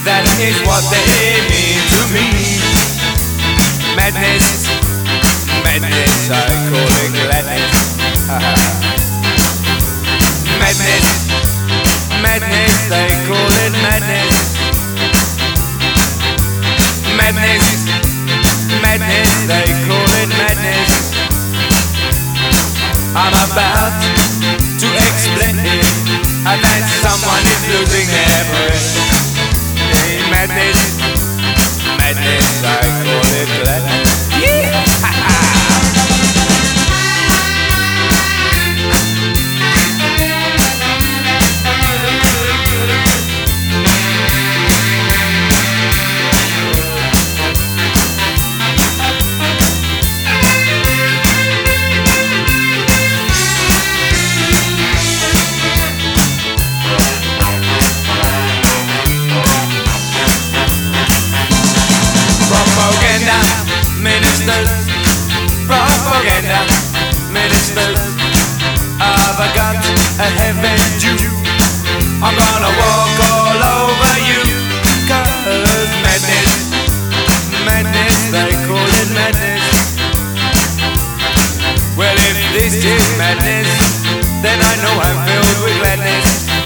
That is what they mean to me. Madness, madness, I call it gladness. Madness, madness, they call it madness. Madness, madness, they call it madness. I'm about to explain that someone is losing their breath. Madness, madness, I call it gladness. Yeah! Propaganda ministers, I've got a heavy Jew. I'm gonna walk all over you. Cause madness, madness, they call it madness. Well, if this is madness, then I know I'm filled with gladness.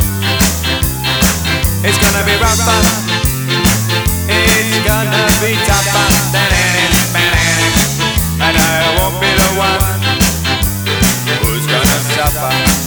It's gonna be rougher, it's gonna be tougher than any man. And I won't be the one who's gonna suffer.